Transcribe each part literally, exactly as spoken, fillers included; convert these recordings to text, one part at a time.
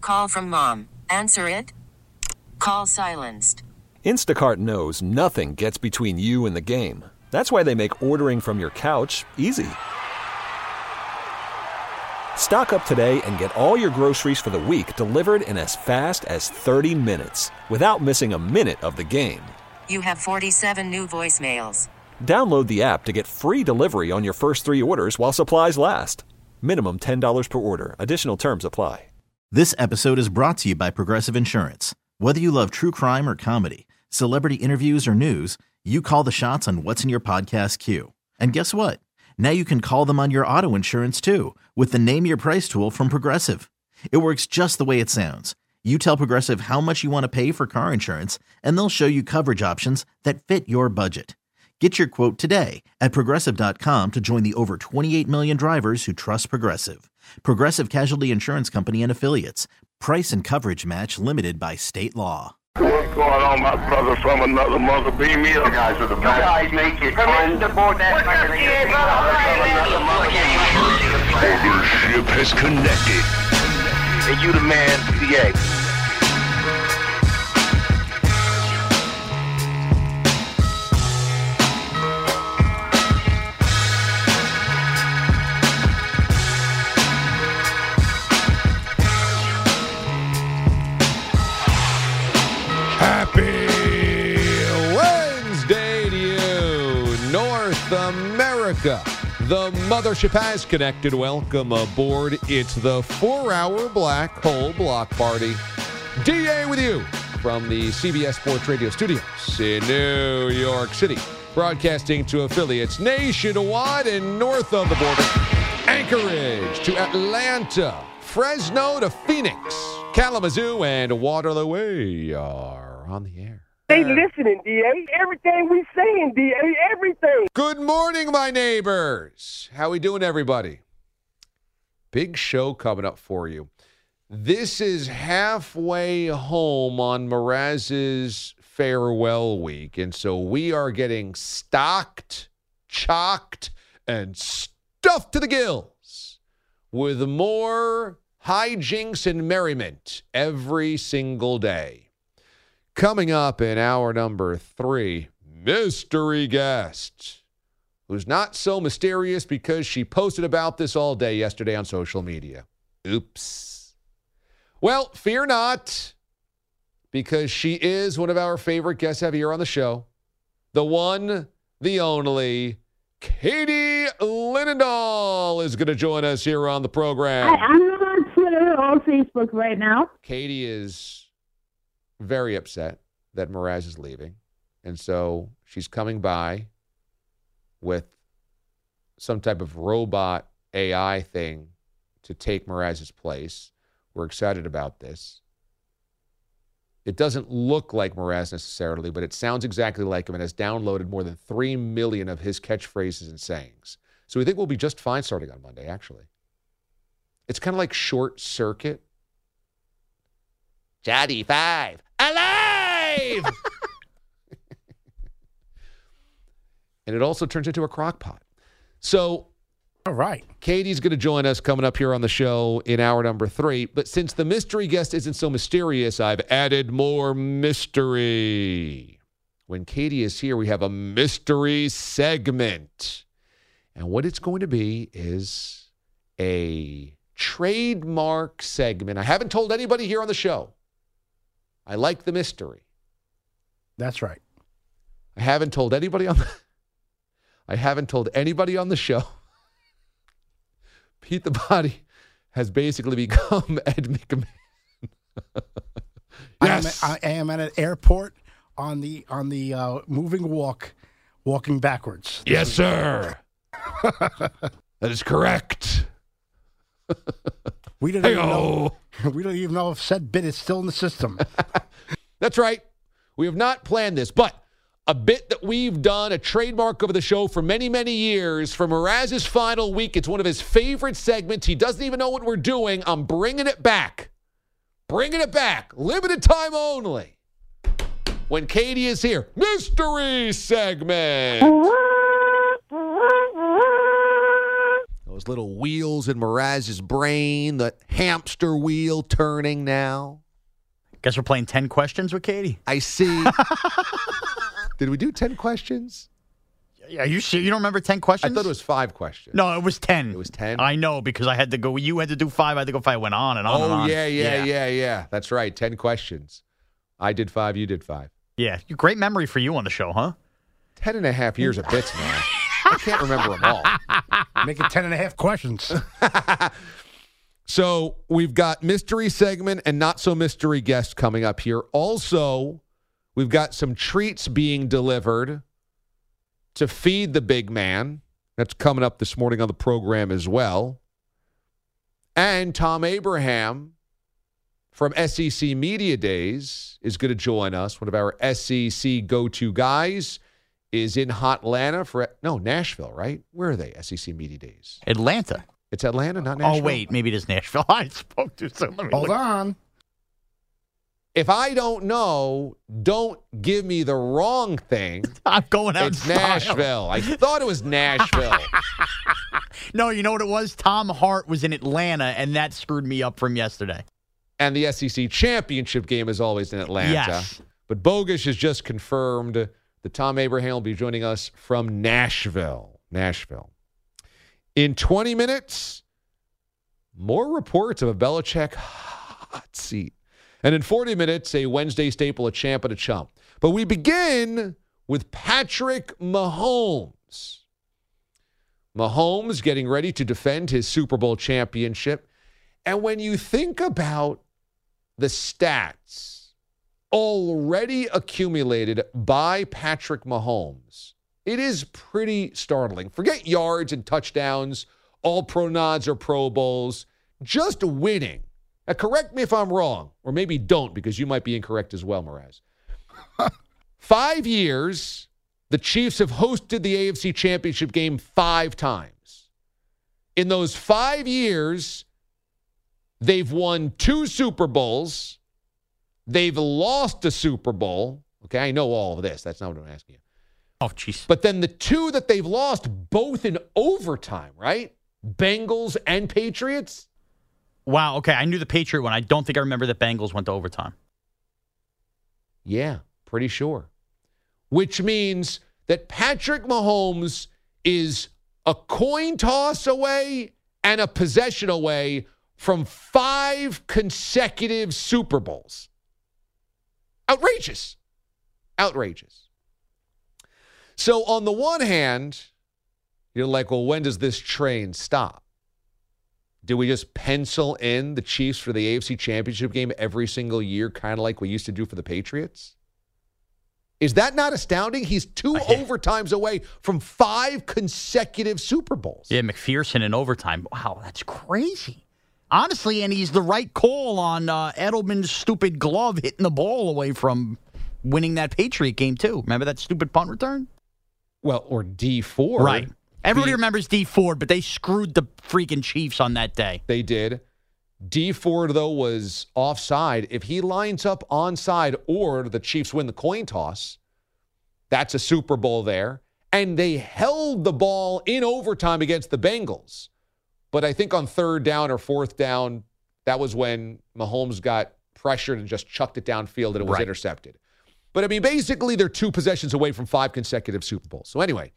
call from mom. Answer it. Call silenced. Instacart knows nothing gets between you and the game. That's why they make ordering from your couch easy. Stock up today and get all your groceries for the week delivered in as fast as thirty minutes without missing a minute of the game. You have forty-seven new voicemails. Download the app to get free delivery on your first three orders while supplies last. Minimum ten dollars per order. Additional terms apply. This episode is brought to you by Progressive Insurance. Whether you love true crime or comedy, celebrity interviews or news, you call the shots on what's in your podcast queue. And guess what? Now you can call them on your auto insurance too with the Name Your Price tool from Progressive. It works just the way it sounds. You tell Progressive how much you want to pay for car insurance, and they'll show you coverage options that fit your budget. Get your quote today at Progressive dot com to join the over twenty-eight million drivers who trust Progressive. Progressive Casualty Insurance Company and Affiliates. Price and coverage match limited by state law. What's going on, my brother from another mother? Beam me up. You guys are the best. You guys make it fun to board that Mothership has connected. And you the man, C A. Happy Wednesday to you, North America. The Mothership has connected. Welcome aboard. It's the four-hour Black Hole Block Party. D A with you from the C B S Sports Radio studios in New York City. Broadcasting to affiliates nationwide and north of the border. Anchorage to Atlanta. Fresno to Phoenix. Kalamazoo and Waterloo. We are on the air. They listening, D A. Everything we saying, D A. Everything. Good morning, my neighbors. How we doing, everybody? Big show coming up for you. This is halfway home on Mraz's farewell week, and so we are getting stocked, chocked, and stuffed to the gills with more hijinks and merriment every single day. Coming up in hour number three, mystery guest, who's not so mysterious because she posted about this all day yesterday on social media. Oops. Well, fear not, because she is one of our favorite guests ever here on the show. The one, the only, Katie Linendoll is going to join us here on the program. I, I'm not on Twitter or Facebook right now. Katie is very upset that Mraz is leaving, and so she's coming by with some type of robot A I thing to take Mraz's place. We're excited about this. It doesn't look like Mraz necessarily, but it sounds exactly like him and has downloaded more than three million of his catchphrases and sayings. So we think we'll be just fine starting on Monday, actually. It's kind of like Short Circuit. Johnny Five, alive! And it also turns into a crock pot. So, all right. Katie's going to join us coming up here on the show in hour number three. But since the mystery guest isn't so mysterious, I've added more mystery. When Katie is here, we have a mystery segment. And what it's going to be is a trademark segment. I haven't told anybody here on the show. I like the mystery. That's right. I haven't told anybody on the I haven't told anybody on the show. Pete the Body has basically become Ed McMahon. Yes. I am, I am at an airport on the on the uh, moving walk, walking backwards. Yes, sir. That is correct. We don't even know. We don't even know if said bit is still in the system. That's right. We have not planned this, but a bit that we've done, a trademark of the show for many, many years. For Mraz's final week, it's one of his favorite segments. He doesn't even know what we're doing. I'm bringing it back. Bringing it back. Limited time only. When Katie is here. Mystery segment. Those those little wheels in Mraz's brain, the hamster wheel turning now. Guess we're playing ten questions with Katie. I see. Did we do ten questions? Are you sure you don't remember ten questions? I thought it was five questions. No, it was ten. It was ten? I know, because I had to go. You had to do five. I had to go five. I went on and on oh, and on. yeah, yeah, yeah, yeah, yeah. That's right. ten questions. I did five. You did five. Yeah. Great memory for you on the show, huh? Ten and a half years of bits, man. I can't remember them all. Make it ten and a half questions. So we've got mystery segment and not so mystery guest coming up here. Also, we've got some treats being delivered to feed the big man. That's coming up this morning on the program as well. And Tom Abraham from S E C Media Days is going to join us. One of our S E C go-to guys is in Hotlanta for, no, Nashville, right? Where are they, S E C Media Days? Atlanta. It's Atlanta, not Nashville? Oh, wait. Maybe it is Nashville. I spoke to so let me Hold look. on. If I don't know, don't give me the wrong thing. I'm going out. It's Nashville. I thought it was Nashville. No, you know what it was? Tom Hart was in Atlanta, and that screwed me up from yesterday. And the S E C championship game is always in Atlanta. Yes. But Bogusch has just confirmed that Tom Abraham will be joining us from Nashville. Nashville. In twenty minutes, more reports of a Belichick hot seat. And in forty minutes, a Wednesday staple, a champ and a chump. But we begin with Patrick Mahomes. Mahomes getting ready to defend his Super Bowl championship. And when you think about the stats already accumulated by Patrick Mahomes, it is pretty startling. Forget yards and touchdowns, all pro nods or Pro Bowls, just winning. Now, correct me if I'm wrong, or maybe don't, because you might be incorrect as well, Mraz. Five years, the Chiefs have hosted the A F C Championship game five times. In those five years, they've won two Super Bowls. They've lost a Super Bowl. Okay, I know all of this. That's not what I'm asking you. Oh, jeez. But then the two that they've lost, both in overtime, right? Bengals and Patriots. Wow, okay. I knew the Patriot one. I don't think I remember that Bengals went to overtime. Yeah, pretty sure. Which means that Patrick Mahomes is a coin toss away and a possession away from five consecutive Super Bowls. Outrageous. Outrageous. So on the one hand, you're like, well, when does this train stop? Do we just pencil in the Chiefs for the A F C Championship game every single year, kind of like we used to do for the Patriots? Is that not astounding? He's two overtimes away from five consecutive Super Bowls. Yeah, McPherson in overtime. Wow, that's crazy. Honestly, and he's the right call on uh, Edelman's stupid glove hitting the ball away from winning that Patriot game, too. Remember that stupid punt return? Well, or D Ford. Right. Everybody the, remembers D Ford, but they screwed the freaking Chiefs on that day. They did. D Ford, though, was offside. If he lines up onside or the Chiefs win the coin toss, that's a Super Bowl there. And they held the ball in overtime against the Bengals. But I think on third down or fourth down, that was when Mahomes got pressured and just chucked it downfield and it was right. intercepted. But, I mean, basically, they're two possessions away from five consecutive Super Bowls. So, anyway,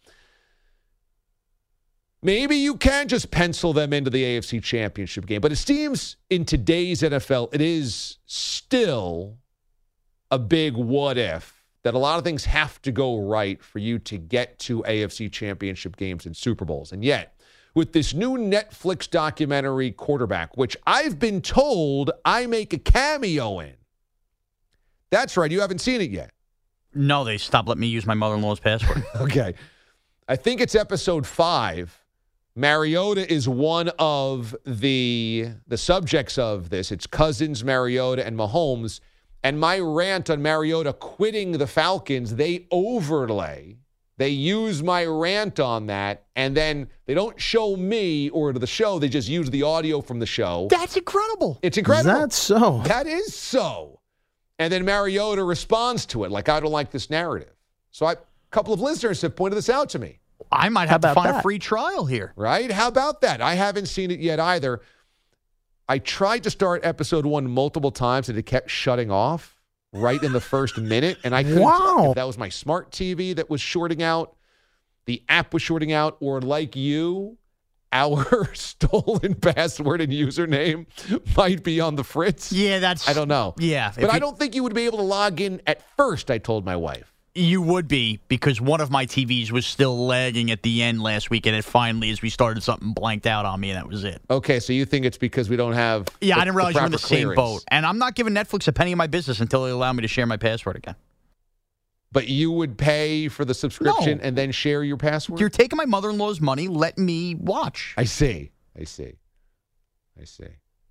maybe you can just pencil them into the A F C Championship game. But it seems in today's N F L, it is still a big what if that a lot of things have to go right for you to get to A F C Championship games and Super Bowls. And yet, with this new Netflix documentary, Quarterback, which I've been told I make a cameo in. That's right. You haven't seen it yet. No, they stopped letting me use my mother-in-law's password. Okay. I think it's episode five. Mariota is one of the, the subjects of this. It's Cousins, Mariota, and Mahomes. And my rant on Mariota quitting the Falcons, they overlay. They use my rant on that, and then they don't show me or the show. They just use the audio from the show. That's incredible. It's incredible. That's so. That is so. And then Mariota responds to it like, I don't like this narrative. So I, a couple of listeners have pointed this out to me. I might have to about find that? a free trial here. Right? How about that? I haven't seen it yet either. I tried to start episode one multiple times and it kept shutting off right in the first minute. And I couldn't Wow. tell if that was my smart T V that was shorting out, the app was shorting out, or like you, our stolen password and username might be on the fritz. Yeah, that's... I don't know. Yeah. But if I you- don't think you would be able to log in at first, I told my wife. You would be, because one of my T Vs was still lagging at the end last week, and it finally, as we started, something blanked out on me, and that was it. Okay, so you think it's because we don't have Yeah, the, I didn't realize you were in the proper same clearance. boat. And I'm not giving Netflix a penny of my business until they allow me to share my password again. But you would pay for the subscription No. and then share your password? You're taking my mother-in-law's money. Let me watch. I see. I see. I see.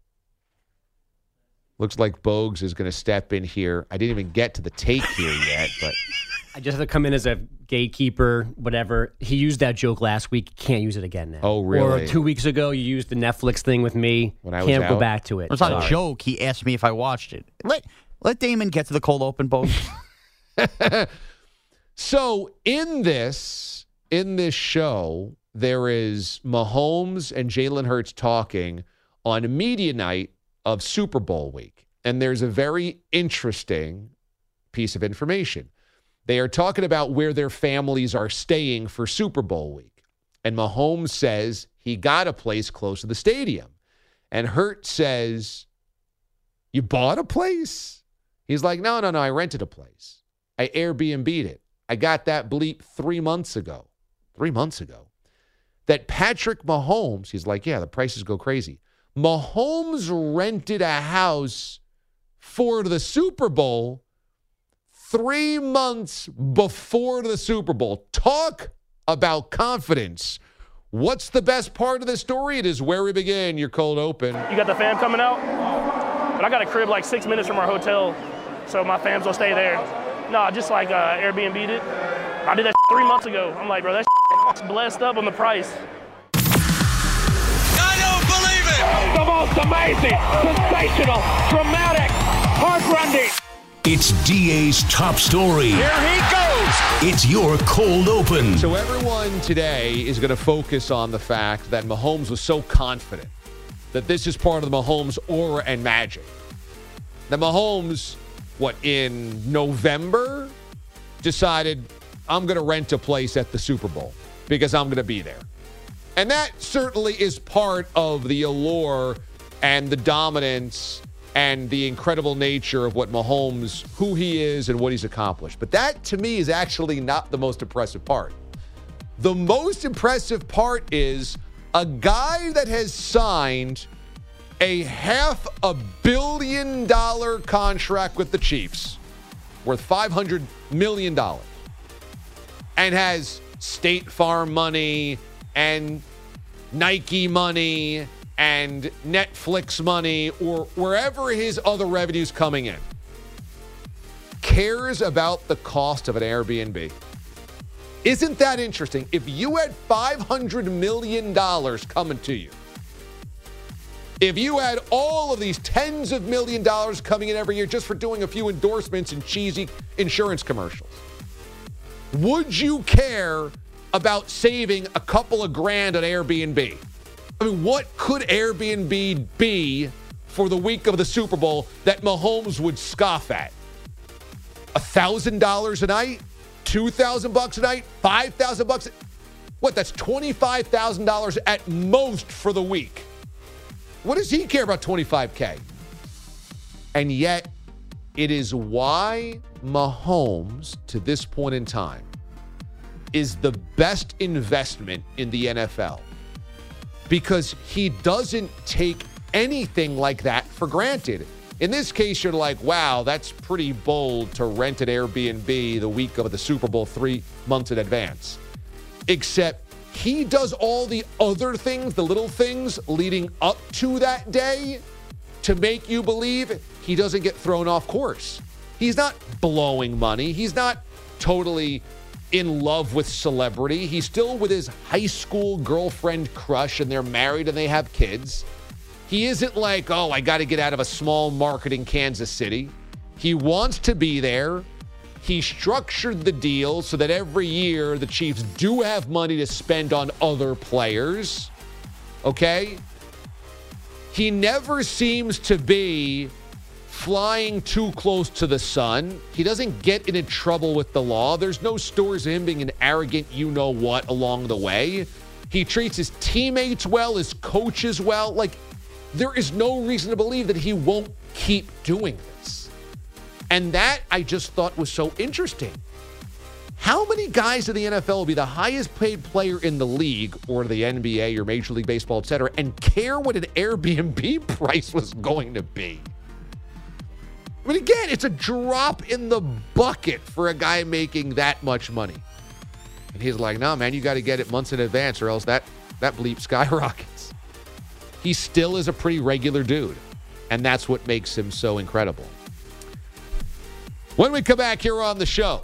Looks like Bogues is going to step in here. I didn't even get to the take here yet, but I just have to come in as a gatekeeper, whatever. He used that joke last week. Can't use it again now. Oh, really? Or two weeks ago, you used the Netflix thing with me. When I was Can't go out? back to it. It's not Sorry. a joke. He asked me if I watched it. Let let Damon get to the cold open, boat. So in this, in this show, there is Mahomes and Jalen Hurts talking on media night of Super Bowl week. And there's a very interesting piece of information. They are talking about where their families are staying for Super Bowl week. And Mahomes says he got a place close to the stadium. And Hurts says, you bought a place? He's like, no, no, no, I rented a place. I Airbnb'd it. I got that bleep three months ago. Three months ago. That Patrick Mahomes, he's like, yeah, the prices go crazy. Mahomes rented a house for the Super Bowl three months before the Super Bowl. Talk about confidence. What's the best part of the story? It is where we begin. Your cold open. You got the fam coming out? But I got a crib like six minutes from our hotel, so my fams will stay there. No, just like uh, Airbnb'd it. I did that three months ago. I'm like, bro, that blessed up on the price. I don't believe it! The most amazing, sensational, dramatic, heart-rending. It's D A's top story. Here he goes. It's your cold open. So everyone today is going to focus on the fact that Mahomes was so confident that this is part of the Mahomes aura and magic. That Mahomes, what, in November, decided, I'm going to rent a place at the Super Bowl because I'm going to be there. And that certainly is part of the allure and the dominance and the incredible nature of what Mahomes, who he is and what he's accomplished. But that, to me, is actually not the most impressive part. The most impressive part is a guy that has signed a half a billion dollar contract with the Chiefs worth five hundred million dollars and has State Farm money and Nike money and Netflix money or wherever his other revenue's coming in, cares about the cost of an Airbnb. Isn't that interesting? If you had five hundred million dollars coming to you, if you had all of these tens of million dollars coming in every year just for doing a few endorsements and cheesy insurance commercials, would you care about saving a couple of grand on Airbnb? I mean, what could Airbnb be for the week of the Super Bowl that Mahomes would scoff at? A thousand dollars a night? Two thousand bucks a night? Five thousand bucks? What? That's twenty-five thousand dollars at most for the week. What does he care about twenty-five K? And yet, it is why Mahomes, to this point in time, is the best investment in the N F L. Because he doesn't take anything like that for granted. In this case, you're like, wow, that's pretty bold to rent an Airbnb the week of the Super Bowl three months in advance. Except he does all the other things, the little things leading up to that day to make you believe he doesn't get thrown off course. He's not blowing money. He's not totally in love with celebrity. He's still with his high school girlfriend crush and they're married and they have kids. He isn't like, oh, I got to get out of a small market in Kansas City. He wants to be there. He structured the deal so that every year the Chiefs do have money to spend on other players. Okay? He never seems to be flying too close to the sun. He doesn't get into trouble with the law. There's no stories of him being an arrogant you-know-what along the way. He treats his teammates well, his coaches well. Like, there is no reason to believe that he won't keep doing this. And that, I just thought, was so interesting. How many guys in the N F L will be the highest paid player in the league or the N B A or Major League Baseball, et cetera, and care what an Airbnb price was going to be? I mean, again, it's a drop in the bucket for a guy making that much money. And he's like, no, man, you got to get it months in advance or else that, that bleep skyrockets. He still is a pretty regular dude, and that's what makes him so incredible. When we come back here on the show,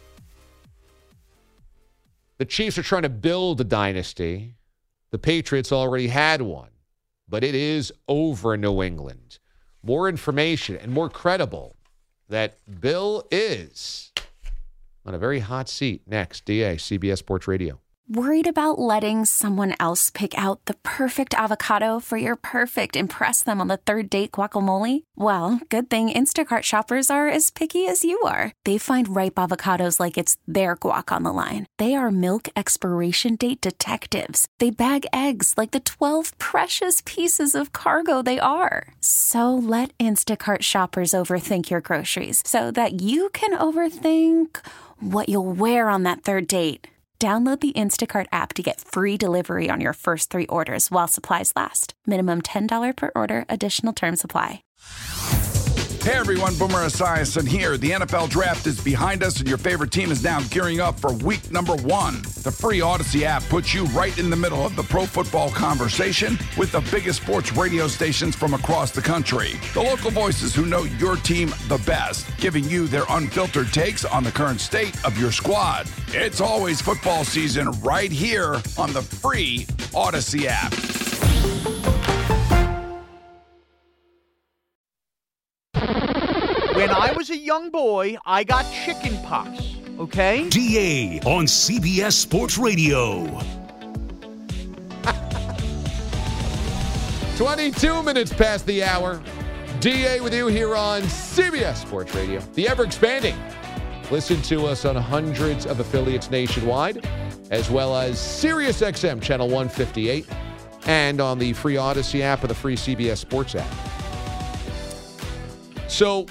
the Chiefs are trying to build a dynasty. The Patriots already had one, but it is over in New England. More information and more credible that Bill is on a very hot seat. Next, D A, C B S Sports Radio. Worried about letting someone else pick out the perfect avocado for your perfect impress them on the third date guacamole? Well, good thing Instacart shoppers are as picky as you are. They find ripe avocados like it's their guac on the line. They are milk expiration date detectives. They bag eggs like the twelve precious pieces of cargo they are. So let Instacart shoppers overthink your groceries so that you can overthink what you'll wear on that third date. Download the Instacart app to get free delivery on your first three orders while supplies last. Minimum ten dollars per order. Additional terms apply. Hey everyone, Boomer Esiason here. The N F L Draft is behind us and your favorite team is now gearing up for week number one. The free Odyssey app puts you right in the middle of the pro football conversation with the biggest sports radio stations from across the country. The local voices who know your team the best, giving you their unfiltered takes on the current state of your squad. It's always football season right here on the free Odyssey app. When I was a young boy, I got chicken pox, okay? D A on C B S Sports Radio. twenty-two minutes past the hour. D A with you here on C B S Sports Radio. The ever-expanding. Listen to us on hundreds of affiliates nationwide, as well as SiriusXM Channel one fifty-eight, and on the free Odyssey app or the free C B S Sports app. So,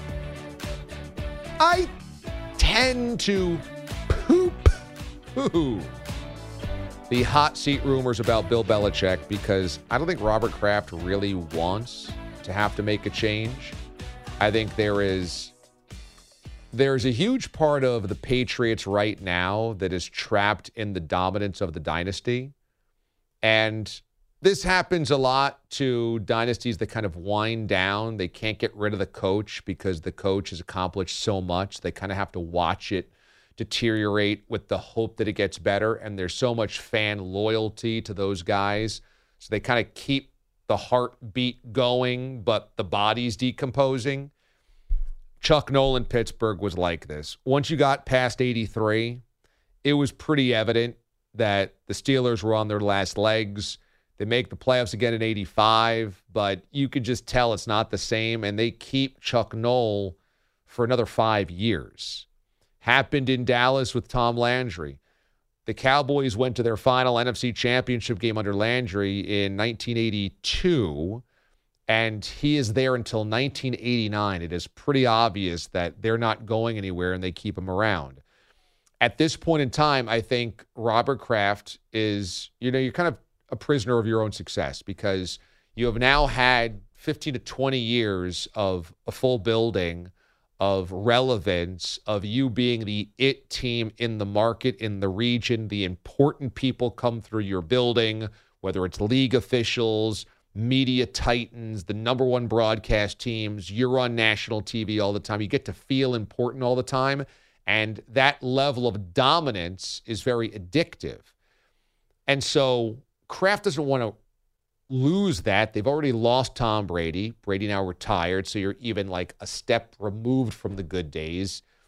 I tend to poo-poo the hot seat rumors about Bill Belichick because I don't think Robert Kraft really wants to have to make a change. I think there is there's a huge part of the Patriots right now that is trapped in the dominance of the dynasty. And this happens a lot to dynasties that kind of wind down. They can't get rid of the coach because the coach has accomplished so much. They kind of have to watch it deteriorate with the hope that it gets better. And there's so much fan loyalty to those guys. So they kind of keep the heartbeat going, but the body's decomposing. Chuck Nolan, Pittsburgh was like this. Once you got past eighty-three, it was pretty evident that the Steelers were on their last legs. They make the playoffs again in eighty-five, but you could just tell it's not the same, and they keep Chuck Noll for another five years. Happened in Dallas with Tom Landry. The Cowboys went to their final N F C Championship game under Landry in nineteen eighty-two, and he is there until nineteen eighty-nine. It is pretty obvious that they're not going anywhere, and they keep him around. At this point in time, I think Robert Kraft is, you know, you're kind of a prisoner of your own success because you have now had fifteen to twenty years of a full building, of relevance, of you being the it team in the market, in the region. The important people come through your building, whether it's league officials, media titans, the number one broadcast teams. You're on national T V all the time. You get to feel important all the time. And that level of dominance is very addictive. And so Kraft doesn't want to lose that. They've already lost Tom Brady. Brady now retired, so you're even like a step removed from the good days.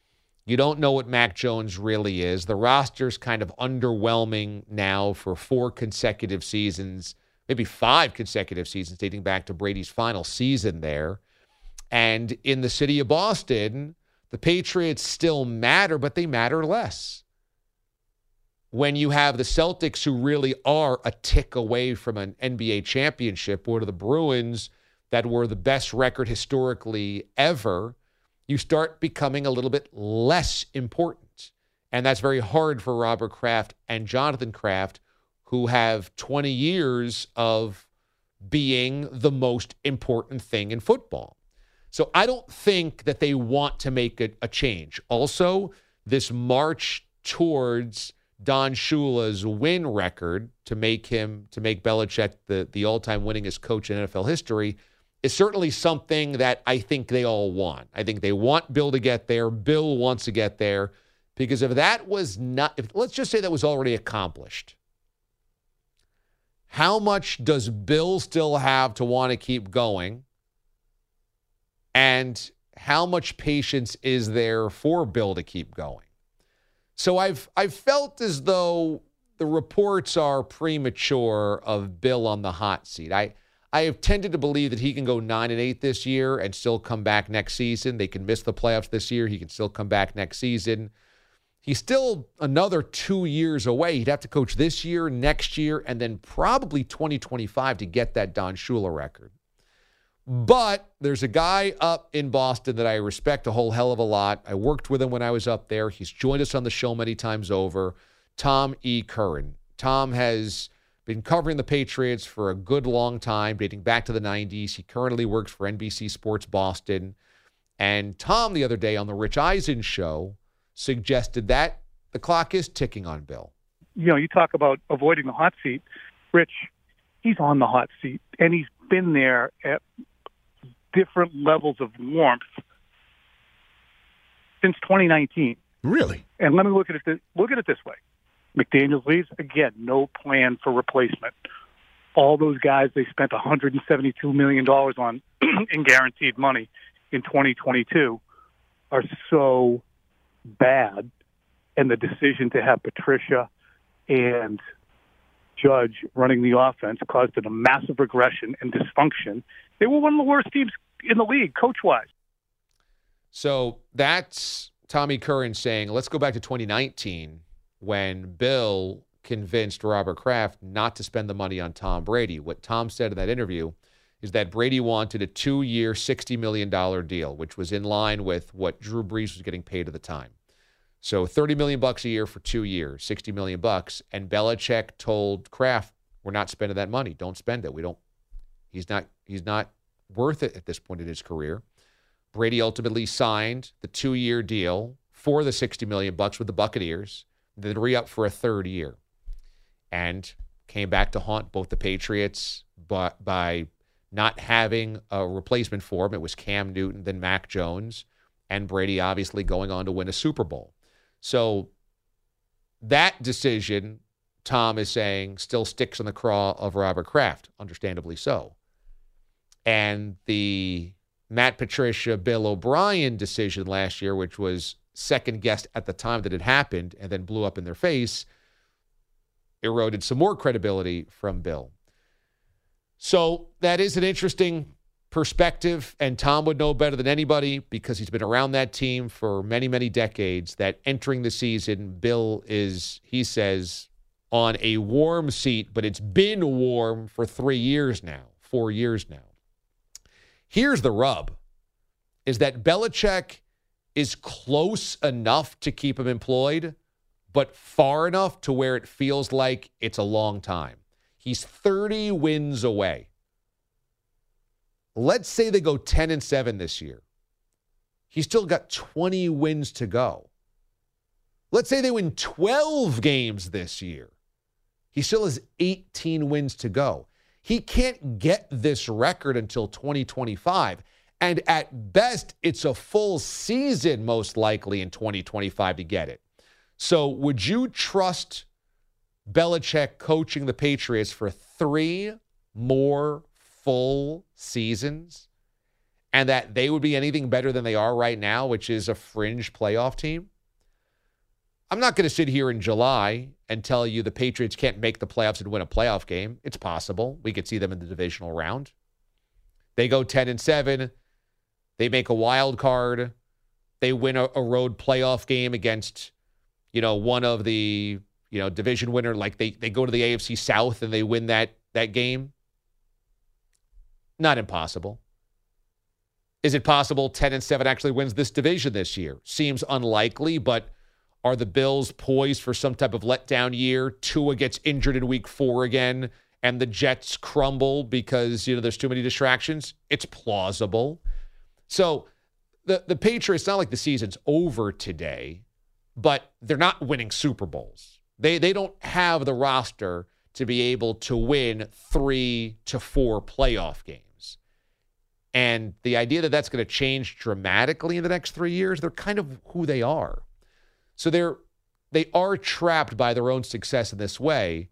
You don't know what Mac Jones really is. The roster's kind of underwhelming now for four consecutive seasons, maybe five consecutive seasons dating back to Brady's final season there. And in the city of Boston, the Patriots still matter, but they matter less. When you have the Celtics, who really are a tick away from an N B A championship, or the Bruins that were the best record historically ever, you start becoming a little bit less important. And that's very hard for Robert Kraft and Jonathan Kraft, who have twenty years of being the most important thing in football. So I don't think that they want to make a, a change. Also, this march towards Don Shula's win record to make him, to make Belichick the, the all-time winningest coach in N F L history is certainly something that I think they all want. I think they want Bill to get there. Bill wants to get there. Because if that was not, if, let's just say that was already accomplished, how much does Bill still have to want to keep going? And how much patience is there for Bill to keep going? So I've I've felt as though the reports are premature of Bill on the hot seat. I I have tended to believe that he can go nine and eight this year and still come back next season. They can miss the playoffs this year. He can still come back next season. He's still another two years away. He'd have to coach this year, next year, and then probably twenty twenty-five to get that Don Shula record. But there's a guy up in Boston that I respect a whole hell of a lot. I worked with him when I was up there. He's joined us on the show many times over. Tom E. Curran. Tom has been covering the Patriots for a good long time, dating back to the nineties. He currently works for N B C Sports Boston. And Tom, the other day on the Rich Eisen show, suggested that the clock is ticking on Bill. You know, you talk about avoiding the hot seat. Rich, he's on the hot seat, and he's been there at different levels of warmth since twenty nineteen. Really? And let me look at it. This, look at it this way: McDaniels leaves again. No plan for replacement. All those guys they spent one hundred seventy-two million dollars on in guaranteed money in twenty twenty-two are so bad, and the decision to have Patricia and Judge running the offense caused a massive regression and dysfunction. They were one of the worst teams in the league, coach-wise. So that's Tommy Curran saying, let's go back to twenty nineteen when Bill convinced Robert Kraft not to spend the money on Tom Brady. What Tom said in that interview is that Brady wanted a two-year, sixty million dollars deal, which was in line with what Drew Brees was getting paid at the time. So thirty million bucks a year for two years, sixty million bucks. And Belichick told Kraft, we're not spending that money. Don't spend it. We don't, he's not, he's not worth it at this point in his career. Brady ultimately signed the two-year deal for the sixty million bucks with the Buccaneers, then re-up for a third year, and came back to haunt both the Patriots but by not having a replacement for him. It was Cam Newton, then Mac Jones, and Brady obviously going on to win a Super Bowl. So that decision, Tom is saying, still sticks in the craw of Robert Kraft, understandably so. And the Matt Patricia, Bill O'Brien decision last year, which was second-guessed at the time that it happened and then blew up in their face, eroded some more credibility from Bill. So that is an interesting perspective, and Tom would know better than anybody because he's been around that team for many, many decades, that entering the season, Bill is, he says, on a warm seat, but it's been warm for three years now, four years now. Here's the rub, is that Belichick is close enough to keep him employed, but far enough to where it feels like it's a long time. He's thirty wins away. Let's say they go ten and seven this year. He's still got twenty wins to go. Let's say they win twelve games this year. He still has eighteen wins to go. He can't get this record until twenty twenty-five. And at best, it's a full season, most likely, in twenty twenty-five to get it. So would you trust Belichick coaching the Patriots for three more full seasons, and that they would be anything better than they are right now, which is a fringe playoff team? I'm not going to sit here in July and tell you the Patriots can't make the playoffs and win a playoff game. It's possible. We could see them in the divisional round. They go ten and seven. They make a wild card. They win a, a road playoff game against, you know, one of the, you know, division winner. Like they they go to the A F C South and they win that that game. Not impossible. Is it possible ten and seven actually wins this division this year? Seems unlikely, but are the Bills poised for some type of letdown year? Tua gets injured in week four again, and the Jets crumble because, you know, there's too many distractions? It's plausible. So the, the Patriots, not like the season's over today, but they're not winning Super Bowls. They they don't have the roster to be able to win three to four playoff games. And the idea that that's going to change dramatically in the next three years, they're kind of who they are. So they're they are trapped by their own success in this way,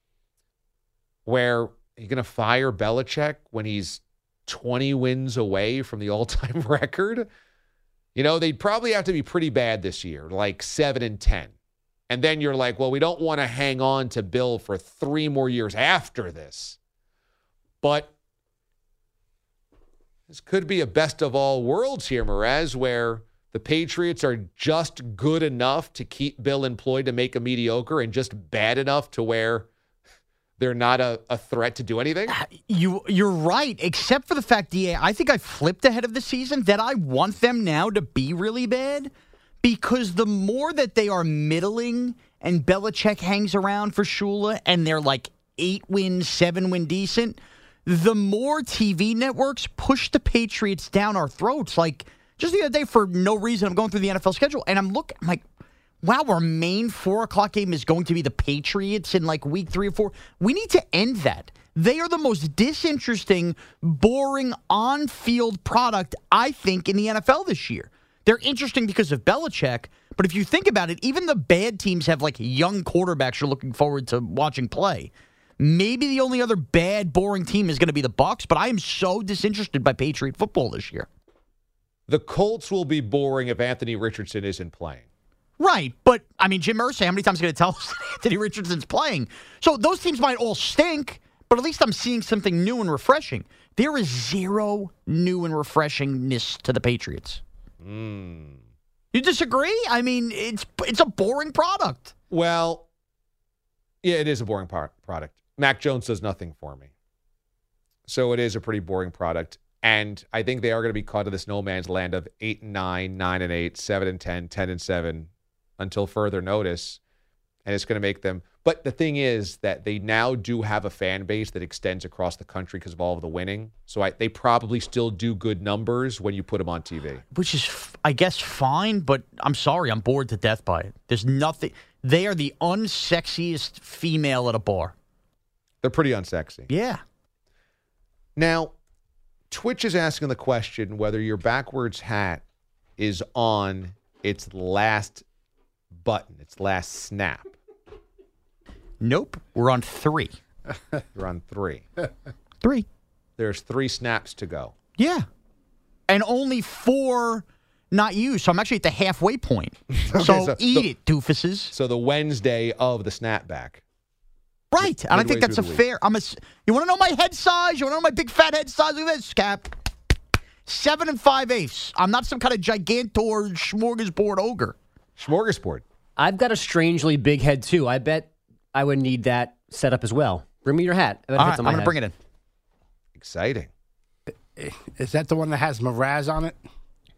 where you're going to fire Belichick when he's twenty wins away from the all-time record. You know, they'd probably have to be pretty bad this year, like seven and ten. And then you're like, well, we don't want to hang on to Bill for three more years after this. But this could be a best of all worlds here, Mraz, where the Patriots are just good enough to keep Bill employed to make him mediocre and just bad enough to where they're not a, a threat to do anything? You, you're right, except for the fact, D A, I think I flipped ahead of the season that I want them now to be really bad because the more that they are middling and Belichick hangs around for Shula and they're like eight-win, seven-win decent, the more T V networks push the Patriots down our throats. Like, just the other day, for no reason, I'm going through the N F L schedule, and I'm looking, I'm like, wow, our main four o'clock game is going to be the Patriots in like week three or four. We need to end that. They are the most disinteresting, boring, on-field product, I think, in the N F L this year. They're interesting because of Belichick, but if you think about it, even the bad teams have like young quarterbacks you're looking forward to watching play. Maybe the only other bad, boring team is going to be the Bucs, but I am so disinterested by Patriot football this year. The Colts will be boring if Anthony Richardson isn't playing. Right, but, I mean, Jim Irsay, how many times are you going to tell us that Anthony Richardson's playing? So those teams might all stink, but at least I'm seeing something new and refreshing. There is zero new and refreshingness to the Patriots. Mm. You disagree? I mean, it's it's a boring product. Well, yeah, it is a boring par- product. Mac Jones does nothing for me. So it is a pretty boring product. And I think they are going to be caught in this no man's land of eight and nine, nine and eight, seven and ten, ten and seven until further notice. And it's going to make them. But the thing is that they now do have a fan base that extends across the country because of all of the winning. So I, they probably still do good numbers when you put them on T V. Which is, I guess, fine, but I'm sorry, I'm bored to death by it. There's nothing. They are the unsexiest female at a bar. They're pretty unsexy. Yeah. Now, Twitch is asking the question whether your backwards hat is on its last button, its last snap. Nope. We're on three. You're on three. Three. There's three snaps to go. Yeah. And only four not used. So I'm actually at the halfway point. Okay, so, so eat so, it, doofuses. So the Wednesday of the snapback. Right. And I think that's a fair. I'm a, you want to know my head size? You want to know my big fat head size? Look at this, Cap. Seven and five eighths. I'm not some kind of gigantor smorgasbord ogre. Smorgasbord. I've got a strangely big head, too. I bet I would need that set up as well. Bring me your hat. All right, I'm going to bring it in. Exciting. Is that the one that has Mraz on it?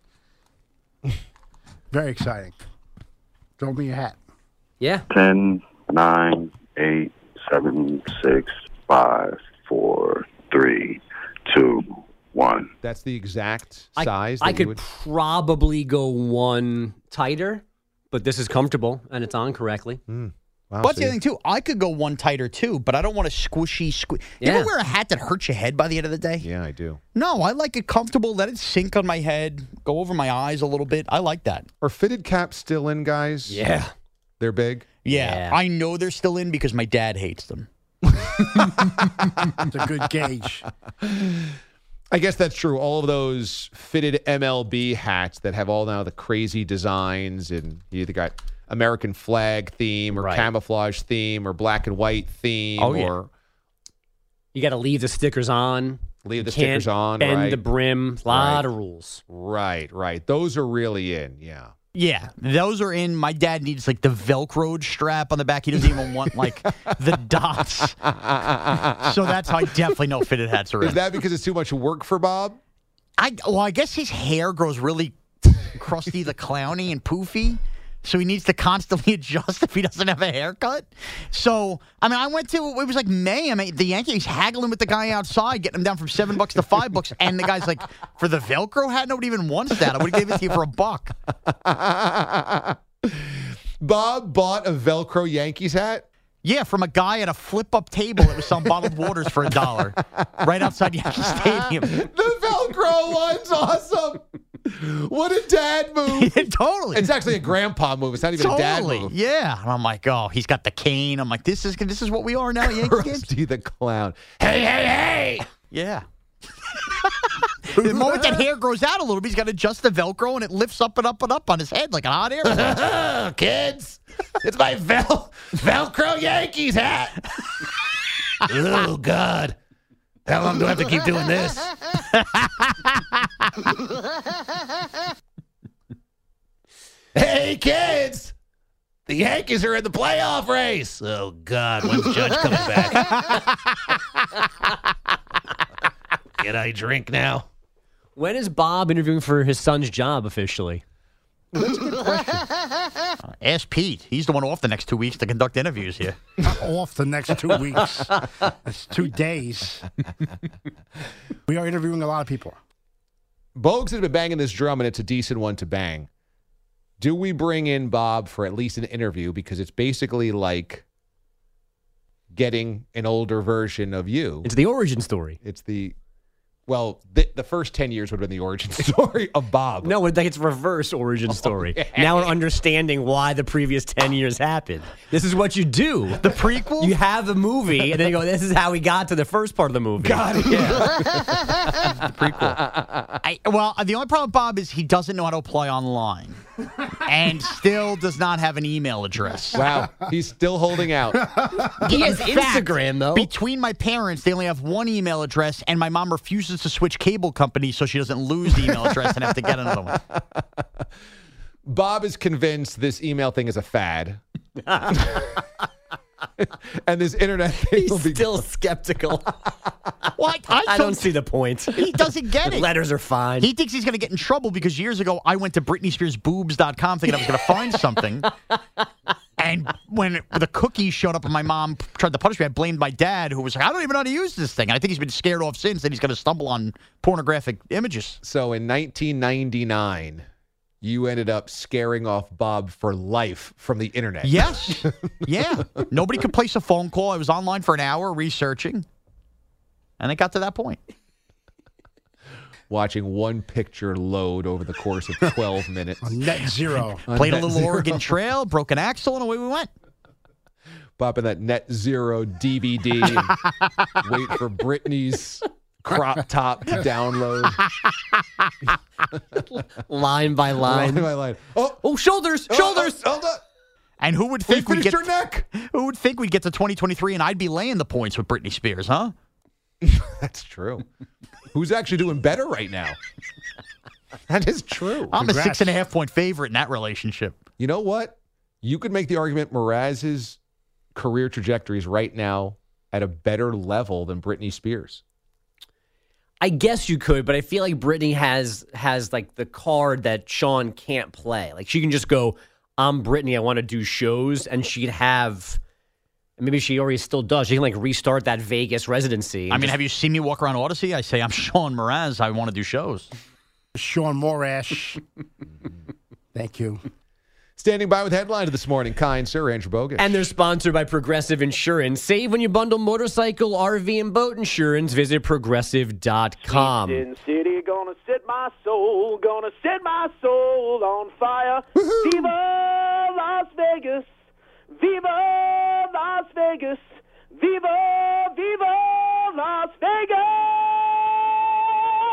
Very exciting. Throw me your hat. Yeah. Ten, nine, eight, seven, six, five, four, three, two, one. That's the exact I, size. I that could you would... probably go one tighter, but this is comfortable and it's on correctly. Mm. Wow, but so the other thing, too, I could go one tighter, too, but I don't want a squishy, squish. You Yeah. ever wear a hat that hurts your head by the end of the day? Yeah, I do. No, I like it comfortable. Let it sink on my head, go over my eyes a little bit. I like that. Are fitted caps still in, guys? Yeah. They're big? Yeah, Yeah. I know they're still in because my dad hates them. It's a good gauge. I guess that's true. All of those fitted M L B hats that have all now the crazy designs, and you either got American flag theme or Right. camouflage theme or black and white theme. Oh, yeah. or You got to leave the stickers on. Leave the You can't stickers on, Bend right. the brim. A lot Right. of rules. Right, right. Those are really in, yeah. Yeah, those are in. My dad needs like the Velcroed strap on the back. He doesn't even want like the dots. So that's how I definitely know fitted hats are in. Is that because it's too much work for Bob? I well, I guess his hair grows really crusty, the clowny and poofy. So he needs to constantly adjust if he doesn't have a haircut. So, I mean, I went to, it was like May. I mean, the Yankees haggling with the guy outside, getting him down from seven bucks to five bucks. And the guy's like, for the Velcro hat, nobody even wants that. I would have given it to you for a buck. Bob bought a Velcro Yankees hat? Yeah, from a guy at a flip-up table that was selling bottled waters for a dollar right outside Yankee Stadium. The Velcro one's awesome. What a dad move. Totally. It's actually a grandpa move. It's not even Totally. a dad move. Yeah. And I'm like, oh, he's got the cane. I'm like, this is this is what we are now, Yankee games. Krusty the Clown. Hey, hey, hey. Yeah. The moment that hair grows out a little bit, he's got to adjust the Velcro, and it lifts up and up and up on his head like a hot air balloon. Kids, it's my Vel- Velcro Yankees hat. Oh, God. How long do I have to keep doing this? Hey, kids. The Yankees are in the playoff race. Oh, God. When's Judge coming back? Can I drink now? When is Bob interviewing for his son's job officially? That's a good question. Uh, ask Pete. He's the one off the next two weeks to conduct interviews here. Not off the next two weeks. It's two days. We are interviewing a lot of people. Bogues has been banging this drum, and it's a decent one to bang. Do we bring in Bob for at least an interview? Because it's basically like getting an older version of you. It's the origin story. It's the, well, the, the first ten years would have been the origin story of Bob. No, it's like it's reverse origin story. Okay. Now we're understanding why the previous ten years happened. This is what you do. The prequel? You have a movie, and then you go, this is how we got to the first part of the movie. Got it. Yeah. The prequel. I, well, the only problem with Bob is he doesn't know how to apply online. And still does not have an email address. Wow. He's still holding out. He has In fact, Instagram, though. Between my parents, they only have one email address, and my mom refuses to switch cable companies so she doesn't lose the email address and have to get another one. Bob is convinced this email thing is a fad. And this internet thing He's will be still skeptical. What? I, I told- don't see the point. He doesn't get it. Letters are fine. He thinks he's going to get in trouble because years ago I went to Britney Spears Boobs dot com thinking I was going to find something. And when the cookies showed up and my mom tried to punish me, I blamed my dad, who was like, I don't even know how to use this thing. I think he's been scared off since that he's going to stumble on pornographic images. So in nineteen ninety-nine, you ended up scaring off Bob for life from the internet. Yes. Yeah. Nobody could place a phone call. I was online for an hour researching. And it got to that point. Watching one picture load over the course of twelve minutes. On net zero. On Played a net little zero. Oregon Trail, broke an axle, and away we went. Popping that net zero D V D and wait for Britney's crop top to download. Line by line. Line by line. Oh, oh shoulders, shoulders. Oh, hold on. And who would We think we'd finished get her neck. Who would think we'd get to twenty twenty-three and I'd be laying the points with Britney Spears, huh? That's true. Who's actually doing better right now? That is true. I'm Congrats. a six and a half point favorite in that relationship. You know what? You could make the argument Mraz's career trajectory is right now at a better level than Britney Spears. I guess you could, but I feel like Britney has has like the card that Sean can't play. Like she can just go, I'm Britney, I want to do shows, and she'd have, maybe she already still does. She can like restart that Vegas residency. I mean, just- have you seen me walk around Odyssey? I say I'm Sean Mraz. I want to do shows. Sean Morash. Thank you. Standing by with headlines this morning, kind sir, Andrew Bogut. And they're sponsored by Progressive Insurance. Save when you bundle motorcycle, R V, and boat insurance. Visit progressive dot com. Sin City, gonna set my soul, gonna set my soul on fire. Viva Las Vegas, Viva Las Vegas, Viva, Viva Las Vegas.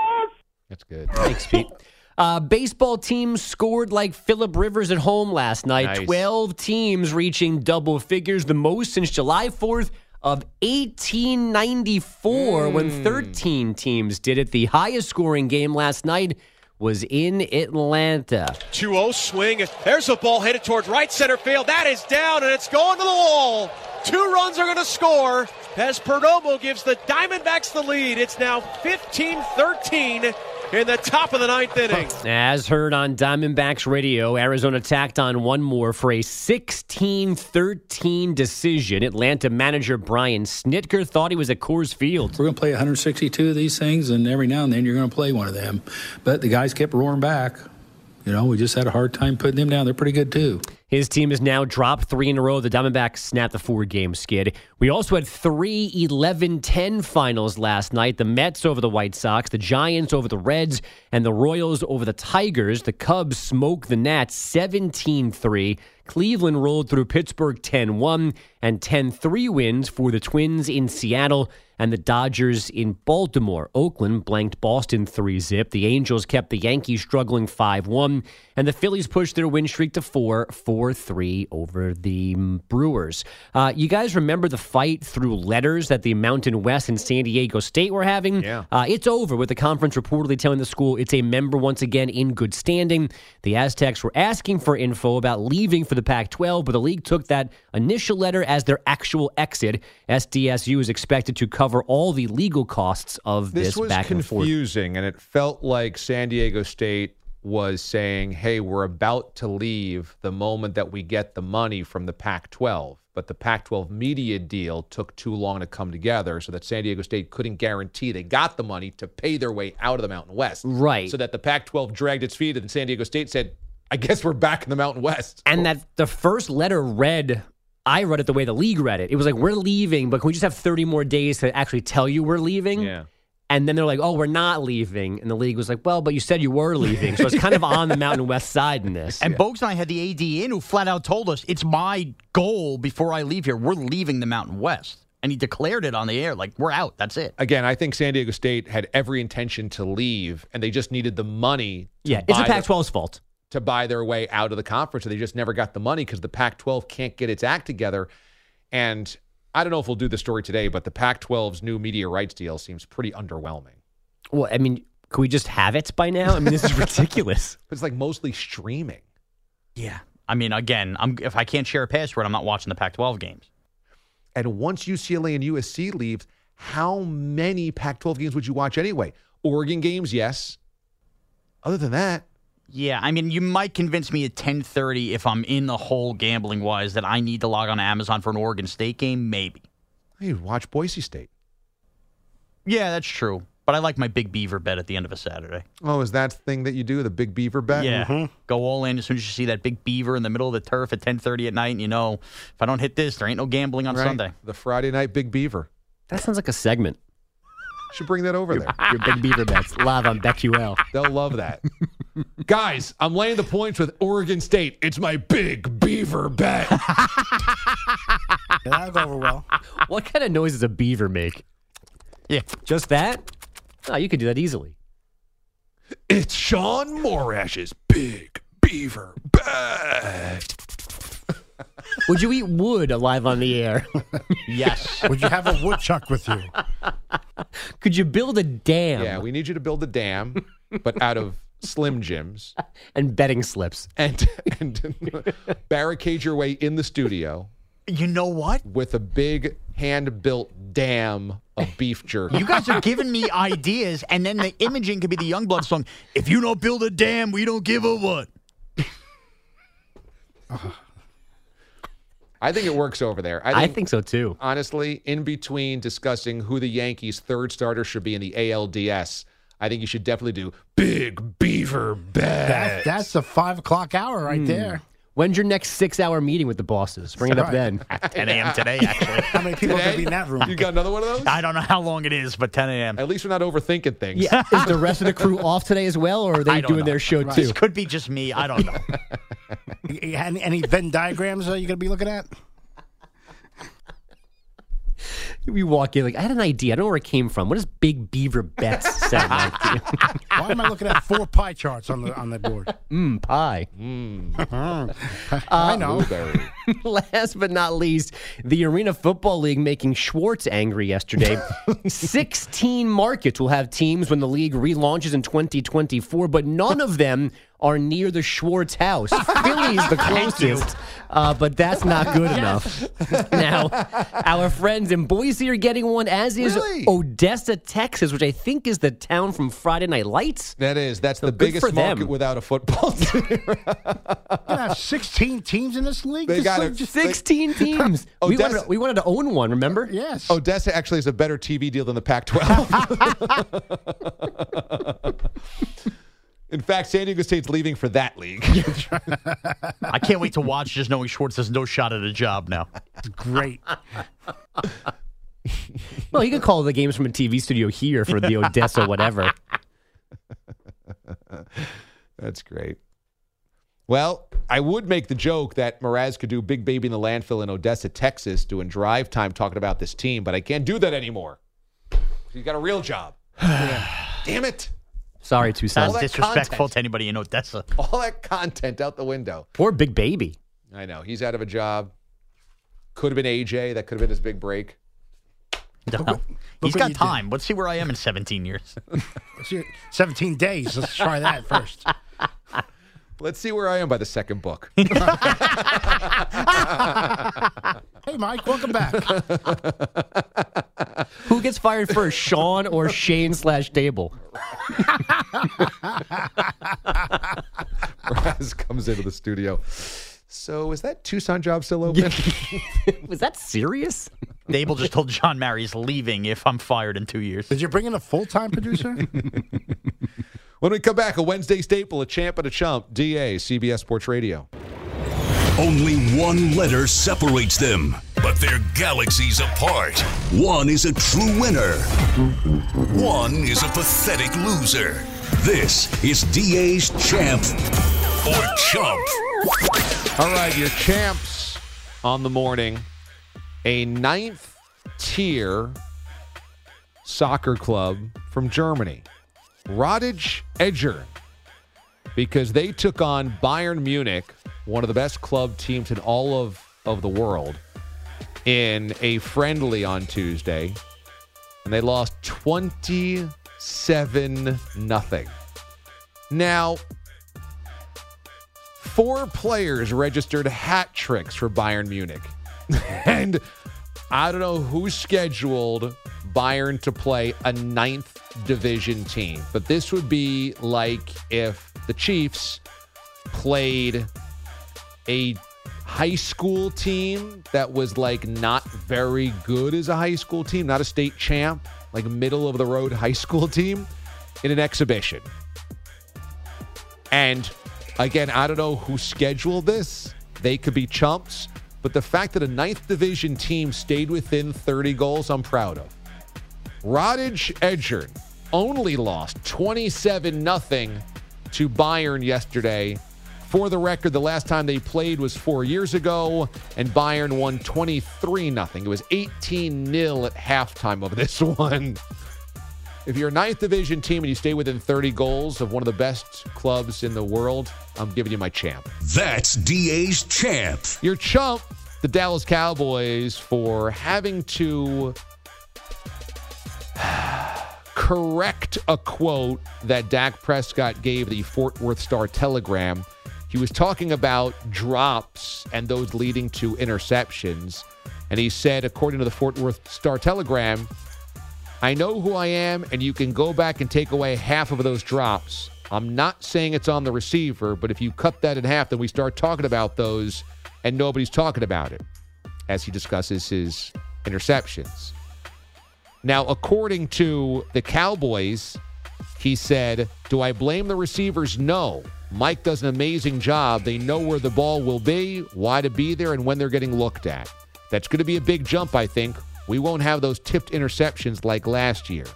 That's good. Thanks, Pete. Uh, baseball teams scored like Phillip Rivers at home last night. Nice. twelve teams reaching double figures, the most since July fourth of eighteen ninety-four, mm. when thirteen teams did it. The highest scoring game last night was in Atlanta. two oh swing. There's a ball headed towards right center field. That is down, and it's going to the wall. Two runs are going to score as Perdomo gives the Diamondbacks the lead. It's now fifteen thirteen in the top of the ninth inning. As heard on Diamondbacks radio, Arizona tacked on one more for a sixteen thirteen decision. Atlanta manager Brian Snitker thought he was at Coors Field. We're going to play one hundred sixty-two of these things, and every now and then you're going to play one of them. But the guys kept roaring back. You know, we just had a hard time putting them down. They're pretty good, too. His team has now dropped three in a row. The Diamondbacks snapped the four-game skid. We also had three eleven ten finals last night. The Mets over the White Sox, the Giants over the Reds, and the Royals over the Tigers. The Cubs smoked the Nats seventeen three. Cleveland rolled through Pittsburgh ten one, and ten three wins for the Twins in Seattle and the Dodgers in Baltimore. Oakland blanked Boston three zip. The Angels kept the Yankees struggling five one, and the Phillies pushed their win streak to four, four three over the Brewers. Uh, you guys remember the fight through letters that the Mountain West and San Diego State were having? Yeah. Uh, it's over, with the conference reportedly telling the school it's a member once again in good standing. The Aztecs were asking for info about leaving for the Pac twelve, but the league took that initial letter as their actual exit. S D S U is expected to cover all the legal costs of this, this was back and forth. confusing, and it felt like San Diego State was saying, hey, we're about to leave the moment that we get the money from the Pac twelve. But the Pac twelve media deal took too long to come together, so that San Diego State couldn't guarantee they got the money to pay their way out of the Mountain West. Right. So that the Pac twelve dragged its feet, and San Diego State said, I guess we're back in the Mountain West. And that the first letter read, I read it the way the league read it. It was like, we're leaving, but can we just have thirty more days to actually tell you we're leaving? Yeah. And then they're like, oh, we're not leaving. And the league was like, well, but you said you were leaving. So it's kind of on the Mountain West side in this. And yeah. Bogues and I had the A D in who flat out told us, it's my goal before I leave here. We're leaving the Mountain West. And he declared it on the air, like, we're out. That's it. Again, I think San Diego State had every intention to leave, and they just needed the money. To yeah, it's the buy Pac twelve's their, fault. To buy their way out of the conference. So they just never got the money because the Pac twelve can't get its act together. And I don't know if we'll do the story today, but the Pac twelve's new media rights deal seems pretty underwhelming. Well, I mean, could we just have it by now? I mean, this is ridiculous. But it's like mostly streaming. Yeah. I mean, again, I'm, if I can't share a password, I'm not watching the Pac twelve games. And once U C L A and U S C leaves, how many Pac twelve games would you watch anyway? Oregon games, yes. Other than that. Yeah, I mean, you might convince me at ten thirty if I'm in the hole gambling-wise that I need to log on to Amazon for an Oregon State game, maybe. Hey, watch Boise State. Yeah, that's true. But I like my Big Beaver bet at the end of a Saturday. Oh, is that the thing that you do, the Big Beaver bet? Yeah. Mm-hmm. Go all in as soon as you see that big beaver in the middle of the turf at ten thirty at night, and you know, if I don't hit this, there ain't no gambling on right. Sunday. The Friday night Big Beaver. That sounds like a segment. Should bring that over there. Your Big Beaver bets live on BetQL. They'll love that. Guys, I'm laying the points with Oregon State. It's my Big Beaver bet. That'll go over well. What kind of noise does a beaver make? Yeah. Just that? Oh, you could do that easily. It's Sean Morash's Big Beaver bet. Would you eat wood live on the air? Yes. Would you have a woodchuck with you? Could you build a dam? Yeah, we need you to build a dam, but out of Slim Jims. And betting slips. And, and barricade your way in the studio. You know what? With a big hand-built dam of beef jerky. You guys are giving me ideas, and then the imaging could be the Youngblood song. If you don't build a dam, we don't give a what. I think it works over there. I think, I think so, too. Honestly, in between discussing who the Yankees' third starter should be in the A L D S, I think you should definitely do Big Beaver bet. That, that's the five o'clock hour right mm. there. When's your next six-hour meeting with the bosses? Bring it up then. ten a.m. today, actually. How many people today? are going to be in that room? You got another one of those? I don't know how long it is, but ten a.m. At least we're not overthinking things. Yeah. Is the rest of the crew off today as well, or are they doing know. their show, right. too? This could be just me. I don't know. any, any Venn diagrams are you going to be looking at? You walk in like, I had an idea. I don't know where it came from. What does Big Beaver Bets sound like to you? Why am I looking at four pie charts on the on the board? Mmm, pie. Mm. I know. Last but not least, the Arena Football League making Schwartz angry yesterday. sixteen markets will have teams when the league relaunches in twenty twenty-four, but none of them are near the Schwartz house. Philly's the closest, uh, but that's not good enough. Now, our friends in Boise are getting one, as is Really? Odessa, Texas, which I think is the town from Friday Night Lights. That is. That's So the good for biggest market them. without a football team. You have sixteen teams in this league. They This got league it. just- sixteen teams. we, Odessa- wanted, we wanted to own one, remember? Yes. Odessa actually has a better T V deal than the Pac twelve. In fact, San Diego State's leaving for that league. I can't wait to watch just knowing Schwartz has no shot at a job now. Great. Well, he could call the games from a T V studio here for the Odessa whatever. That's great. Well, I would make the joke that Mraz could do Big Baby in the Landfill in Odessa, Texas, doing drive time talking about this team, but I can't do that anymore. He's got a real job. Damn it. Sorry, Tucson. All That's that disrespectful content. to anybody in Odessa. All that content out the window. Poor Big Baby. I know. He's out of a job. Could have been A J. That could have been his big break. No. what He's you got did. time. Let's see where I am in seventeen years. Let's see, seventeen days. Let's try that first. Let's see where I am by the second book. Hey, Mike, welcome back. Who gets fired first, Sean or Shane slash Dable? Raz comes into the studio. So is that Tucson job still open? Was that serious? Dable just told John Mary he's leaving if I'm fired in two years. Did you bring in a full-time producer? When we come back, a Wednesday staple, a champ and a chump. D A, C B S Sports Radio. Only one letter separates them, but they're galaxies apart. One is a true winner. One is a pathetic loser. This is D A's champ or chump. All right, your champs on the morning. A ninth tier soccer club from Germany. Rodig Edgern, because they took on Bayern Munich, one of the best club teams in all of, of the world, in a friendly on Tuesday, and they lost twenty-seven nothing. Now, four players registered hat tricks for Bayern Munich, and I don't know who scheduled Bayern to play a ninth division team, but this would be like if the Chiefs played a high school team that was like not very good as a high school team, not a state champ, like middle of the road high school team in an exhibition. And again, I don't know who scheduled this. They could be chumps, but the fact that a ninth division team stayed within thirty goals, I'm proud of. Rodig Edgern only lost twenty-seven nothing to Bayern yesterday. For the record, the last time they played was four years ago, and Bayern won twenty-three nothing. It was eighteen nil at halftime of this one. If you're a ninth division team and you stay within thirty goals of one of the best clubs in the world, I'm giving you my champ. That's D A's champ. Your chump, the Dallas Cowboys, for having to correct a quote that Dak Prescott gave the Fort Worth Star-Telegram. He was talking about drops and those leading to interceptions. And he said, according to the Fort Worth Star-Telegram, I know who I am, and you can go back and take away half of those drops. I'm not saying it's on the receiver, but if you cut that in half, then we start talking about those, and nobody's talking about it, as he discusses his interceptions. Now, according to the Cowboys, he said, do I blame the receivers? No. Mike does an amazing job. They know where the ball will be, why to be there, and when they're getting looked at. That's going to be a big jump, I think. We won't have those tipped interceptions like last year.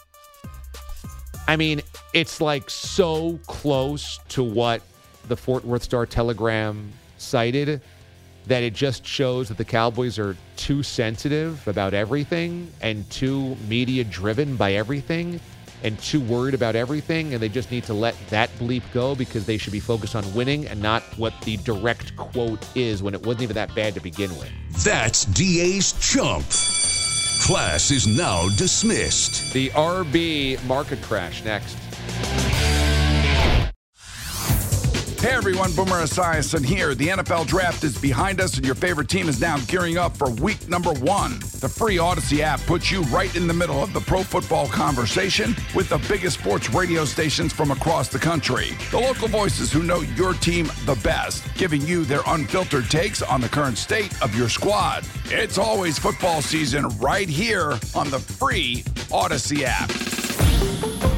I mean, it's like so close to what the Fort Worth Star-Telegram cited. that it just shows that the Cowboys are too sensitive about everything and too media-driven by everything and too worried about everything, and they just need to let that bleep go because they should be focused on winning and not what the direct quote is when it wasn't even that bad to begin with. That's D A's Chump. Class is now dismissed. The R B market crash next. Hey everyone, Boomer Esiason here. The N F L Draft is behind us and your favorite team is now gearing up for week number one. The free Odyssey app puts you right in the middle of the pro football conversation with the biggest sports radio stations from across the country. The local voices who know your team the best, giving you their unfiltered takes on the current state of your squad. It's always football season right here on the free Odyssey app.